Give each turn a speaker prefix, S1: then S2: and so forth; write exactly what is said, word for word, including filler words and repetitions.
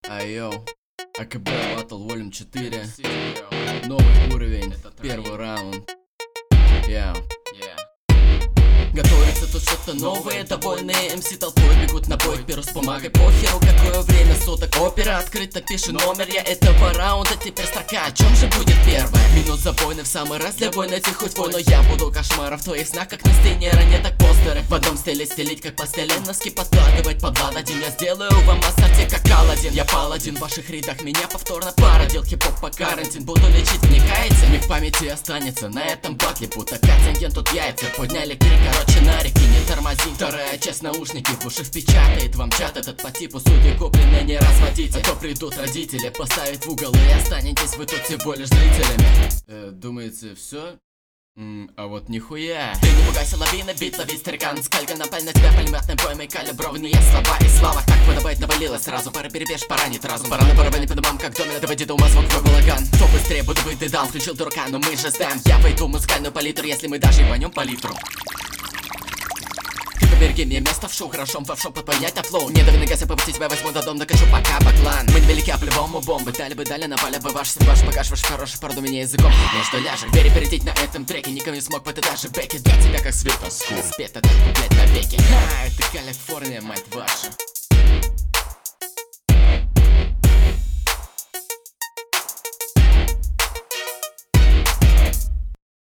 S1: Айо, АКБ Battle Volume четыре. Новый уровень, первый раунд. Yeah. Готовится тут что-то новое, довольные эм си толпой бегут на бой. Перу с бумагой, похеру какое время суток. Опера открыта, пиши номер я этого раунда. Теперь строка, о чем же будет первая? Минут за войны в самый раз для войны найти хоть вой. Но я буду кошмаром в твоих знак, как на стене ранее так постеры. В одном стиле стелить, как постель, носки подкладывать под влад один. Я сделаю вам ассорти, как Аладдин. Я паладин в ваших рядах, меня повторно породил. Хип-хоп по карантин, буду лечить, вникаете? Миг памяти останется на этом батле, будто контингент тут яйца. Подняли крик, короче, на реки, не тормози. Вторая часть, наушники в уши впечатает вам чат этот по типу судьи купленные, не разводите. А то придут родители, поставят в угол и останетесь вы тут всего лишь зрителями. э, Думаете, все? М, а вот нихуя. Ты не пугайся, лавина, бит, лови старикан. Скалька напаль на тебя пулеметной боймой, калиброванные слова и слава. Так подобает, навалилось сразу, пара перебежь, поранит разум. Пора на порвани по домам, как домина, доводи до ума звук твой балаган. Кто быстрее, буду быть дедам, включил дурака, но мы же знаем. Я войду в музыкальную палитру, если мы даже ебанем по литру. Побереги мне место в шоу, хорошо фавшоп подпонять на флоу. Не дави на газ, я по пути тебя возьму до дома, докачу пока баклан. Мы невелики, а по-любому бомбы. Дали бы, дали, напали бы ваш ваш багаж, ваш хороший породу меня языком. Между ляжек, перепереть на этом треке. Никого не смог, это даже бэки. Для тебя как света, спет этот куплет навеки. Ха, это Калифорния, мать ваша.